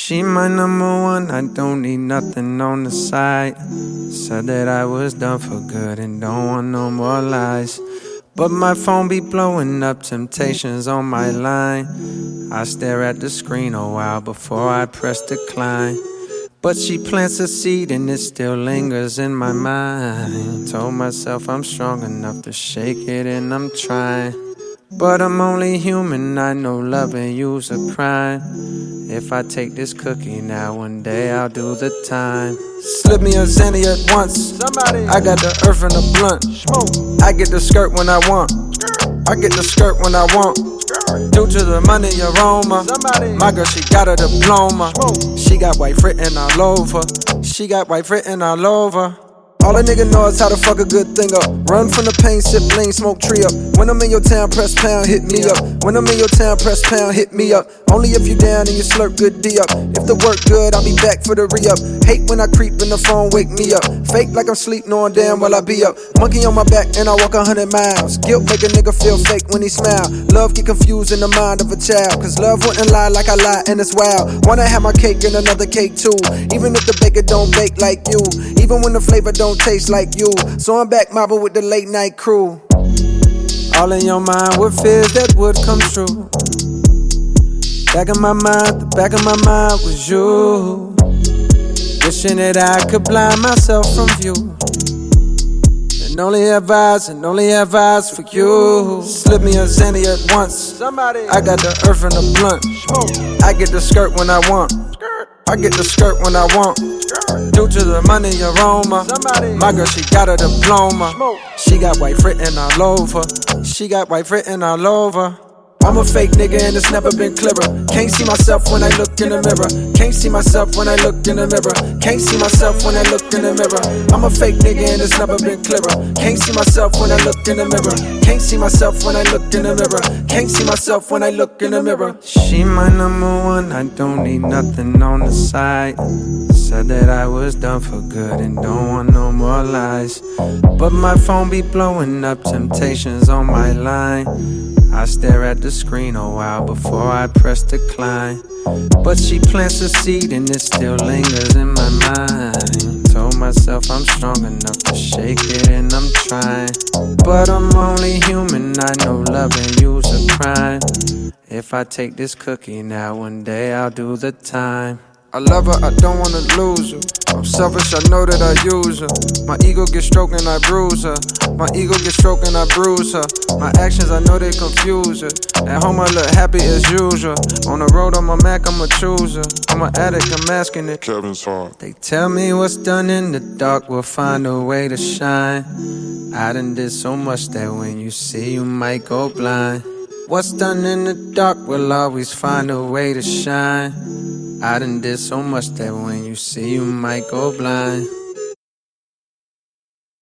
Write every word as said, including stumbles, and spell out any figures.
She my number one, I don't need nothing on the side. Said that I was done for good and don't want no more lies. But my phone be blowing up, temptations on my line. I stare at the screen a while before I press decline. But she plants a seed and it still lingers in my mind. Told myself I'm strong enough to shake it and I'm trying. But I'm only human, I know loving you's a crime. If I take this cookie now, one day I'll do the time. Slip me a Xanny at once. Somebody. I got the earth and the blunt. Smoke. I get the skirt when I want. I get the skirt when I want. Due to the money aroma. Somebody. My girl, she got a diploma. Smoke. She got white written all over. She got white written all over. All a nigga know is how to fuck a good thing up. Run from the pain, sip lean, smoke tree up. When I'm in your town, press pound, hit me up. When I'm in your town, press pound, hit me up. Only if you down and you slurp good D up. If the work good, I'll be back for the re-up. Hate when I creep in the phone, wake me up. Fake like I'm sleep, knowing damn well I be up. Monkey on my back and I walk a hundred miles. Guilt make a nigga feel fake when he smile. Love get confused in the mind of a child. Cause love wouldn't lie like I lie and it's wild. Wanna have my cake and another cake too. Even if the baker don't bake like you. Even when the flavor don't taste like you. So I'm back mobbing with the late night crew. All in your mind with fears that would come true. Back of my mind, the back of my mind was you. Wishing that I could blind myself from view. And only have eyes, and only have eyes for you. Slip me a Xanny at once. Somebody. I got the earth and the blunt. Smoke. I get the skirt when I want. I get the skirt when I want. Due to the money aroma. Somebody. My girl, she got a diploma. Smoke. She got white written all over. She got white written all over. I'm a fake nigga and it's never been clearer. Can't see myself when I look in the mirror. Can't see myself when I look in the mirror. Can't see myself when I look in the mirror. I'm a fake nigga and it's never been clearer. Can't see myself when I look in the mirror. Can't see myself when I look in the mirror. Can't see myself when I look in the mirror. She my number one, I don't need nothing on the side. Said that I was done for good and don't want no more lies. But my phone be blowing up, temptations on my line. I stare at the screen a while before I press decline. But she plants a seed and it still lingers in my mind. Told myself I'm strong enough to shake it and I'm trying. But I'm only human, I know loving you's a crime. If I take this cookie now, one day I'll do the time. I love her, I don't wanna lose her. I'm selfish, I know that I use her. My ego gets stroked and I bruise her. My ego gets stroked and I bruise her. My actions, I know they confuse her. At home, I look happy as usual. On the road, I'm a Mac, I'm a chooser. I'm an addict, I'm asking it. Kevin's heart. They tell me what's done in the dark will find a way to shine. I done did so much that when you see, you might go blind. What's done in the dark will always find a way to shine. I done did so much that when you see, you might go blind.